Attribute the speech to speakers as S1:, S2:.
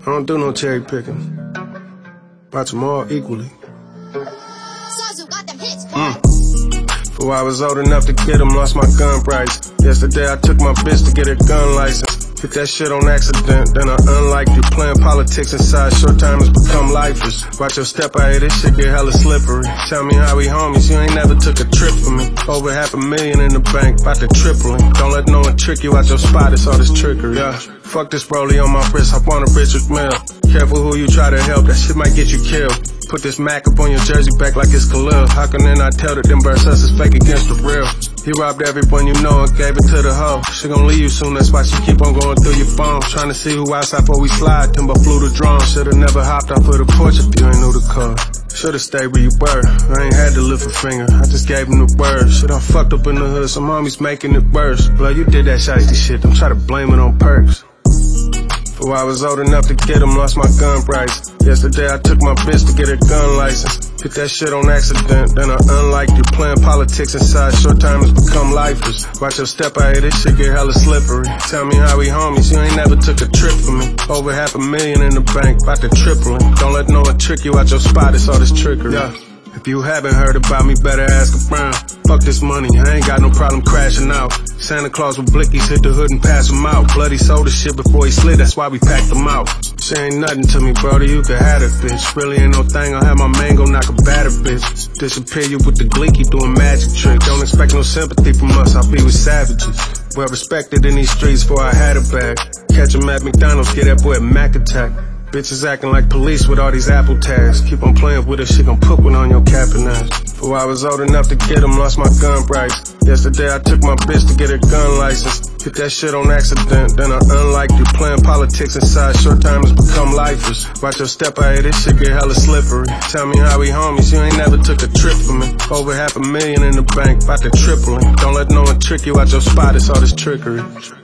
S1: I don't do no cherry picking. Watch them all equally. Before I was old enough to get them, lost my gun price. Yesterday I took my bitch to get her gun license. Hit that shit on accident, then I unliked you. Playing politics inside, short timers become lifers. Watch your step out here, this shit get hella slippery. Tell me how we homies, you ain't never took a trip for me. Over $500,000 in the bank, about to tripling. Don't let no one trick you out your spot, it's all this trickery. Yeah. Fuck this rollie on my wrist, I want a Richard Mille. Careful who you try to help, that shit might get you killed. Put this Mac up on your jersey back like it's Khalil. How can then I tell that them versus is fake against the real? He robbed everyone you know and gave it to the hoe. She gon' leave you soon, that's why she keep on going through your phone. Trying to see who outside before we slide. Timber flew the drone, should've never hopped off of the porch if you ain't knew the code. Should've stayed where you were, I ain't had to lift a finger, I just gave him the word. Shit, I fucked up in the hood, some homies making it worse. Blood, you did that shiesty shit, don't try to blame it on perks. Before I was old enough to get them, lost my gun price. Yesterday I took my bitch to get her gun license. Hit that shit on accident, then I unliked you. Playing politics inside, short timers become lifers. Watch your step out here, this shit get hella slippery. Tell me how we homies, you ain't never took a trip for me. Over $500,000 in the bank, about to tripling. Don't let no one trick you out your spot, it's all this trickery. Yeah. If you haven't heard about me, better ask around. Fuck this money, I ain't got no problem crashing out. Santa Claus with blickies hit the hood and pass him out. Bloody soda shit before he slid, that's why we packed him out. She ain't nothing to me, brody, you can have that bitch. Really ain't no thing, I'll have my mango knock a batter bitch. Disappear you with the gleeky doing magic tricks. Don't expect no sympathy from us, I'll be with savages. Well respected in these streets before I had a bag. Catch him at McDonald's, get that boy a Mac attack. Bitches acting like police with all these Apple tags. Keep on playing with this shit, gon' put one on your cap and ass. Before I was old enough to get them, lost my gun price. Yesterday I took my bitch to get her gun license. Hit that shit on accident, then I unliked you. Playing politics inside, short timers become lifers. Watch your step out here, this shit get hella slippery. Tell me how we homies, you ain't never took a trip for me. Over $500,000 in the bank, about to tripling. Don't let no one trick you out your spot, it's all this trickery.